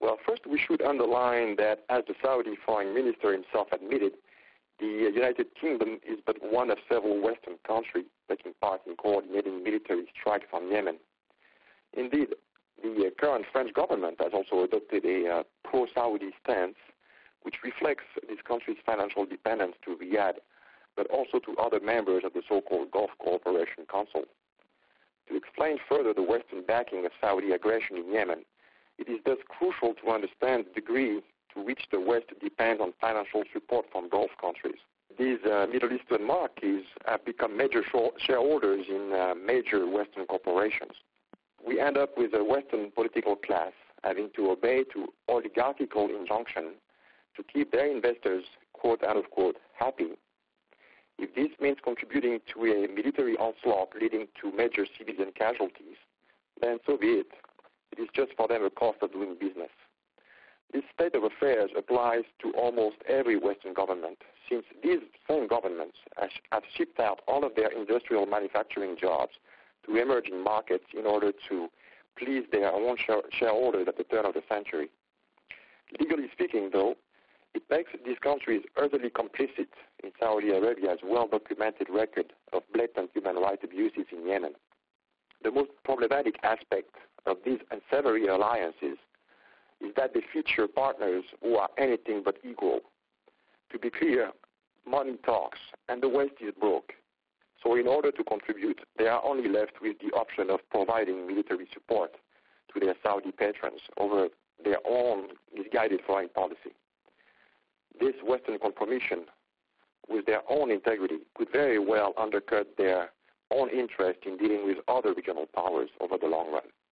Well, first we should underline that, as the Saudi foreign minister himself admitted, the United Kingdom is but one of several Western countries taking part in coordinating military strikes on Yemen. Indeed, the current French government has also adopted a pro-Saudi stance, which reflects this country's financial dependence to Riyadh, but also to other members of the so-called Gulf Cooperation Council. To explain further the Western backing of Saudi aggression in Yemen, it is thus crucial to understand the degree to which the West depends on financial support from Gulf countries. These Middle Eastern monarchies have become major shareholders in major Western corporations. We end up with a Western political class having to obey to oligarchical injunction to keep their investors, quote unquote, happy. If this means contributing to a military onslaught leading to major civilian casualties, then so be it. It is just for them a cost of doing business. This state of affairs applies to almost every Western government, since these same governments have shipped out all of their industrial manufacturing jobs to emerging markets in order to please their own shareholders at the turn of the century. Legally speaking, though, it makes these countries utterly complicit in Saudi Arabia's well-documented record of blatant human rights abuses in Yemen. The most problematic aspect of these unsavory alliances is that they feature partners who are anything but equal. To be clear, money talks, and the West is broke. So in order to contribute, they are only left with the option of providing military support to their Saudi patrons over their own misguided foreign policy. This Western compromission with their own integrity could very well undercut their own interest in dealing with other regional powers over the long run.